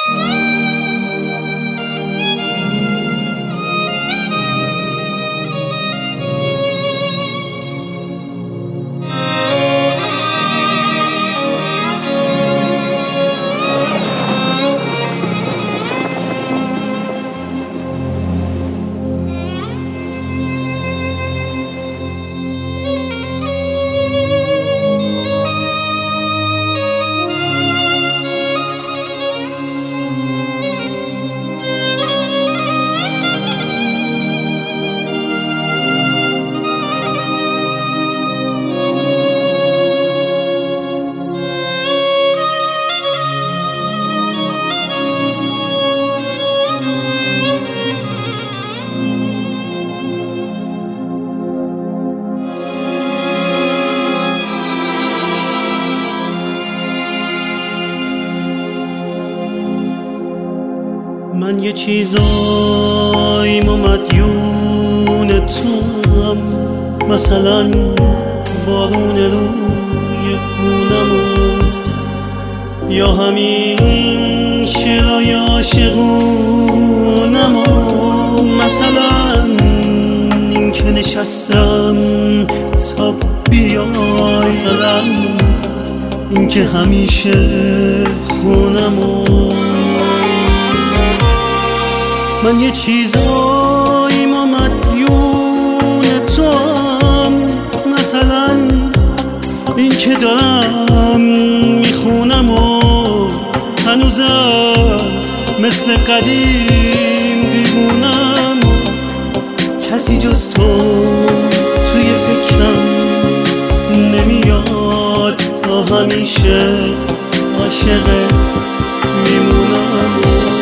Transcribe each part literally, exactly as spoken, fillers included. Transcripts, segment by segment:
من یه چیزاییم و مدیون توام، مثلا بارون روی گونمو، یا همین شعرهای عاشقونمو، مثلا این که نشستم تا بیای، مثلا این که همیشه خونمو. من یه چیزاییم و مدیون توام، مثلا این که دارم میخونم و هنوزم مثل قدیم دیوونم و کسی جز تو توی فکرم نمیاد، تا همیشه عاشقت میمونم.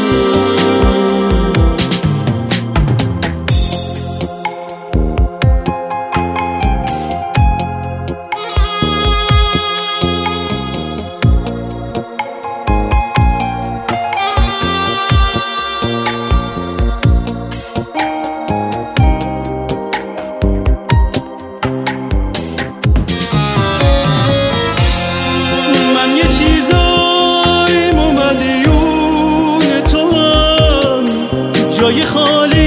جای خالی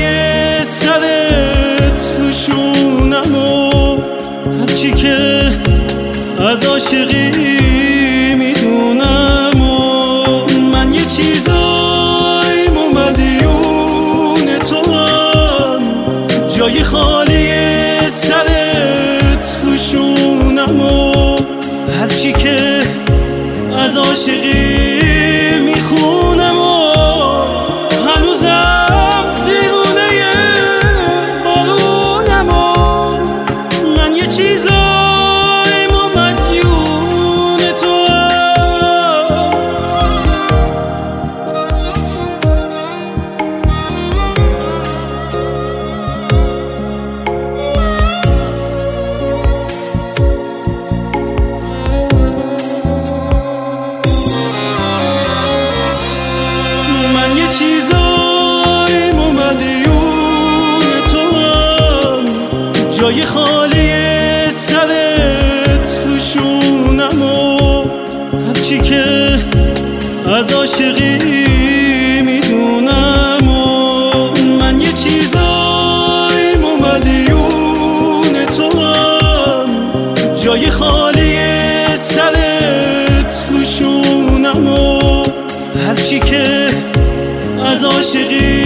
سرت روشونم و هرچی که از عاشقی میدونم و من یه چیزاییم و مدیون توام، جای خالی سرت روشونم و هرچی که از عاشقی میخونم و یه چیزاییم و مدیون توام، جای خالی سرت روشونم و هرچی که از عاشقی میدونم و من یه چیزاییم و مدیون توام، جای خالی سرت روشونم و هرچی که از عاشقی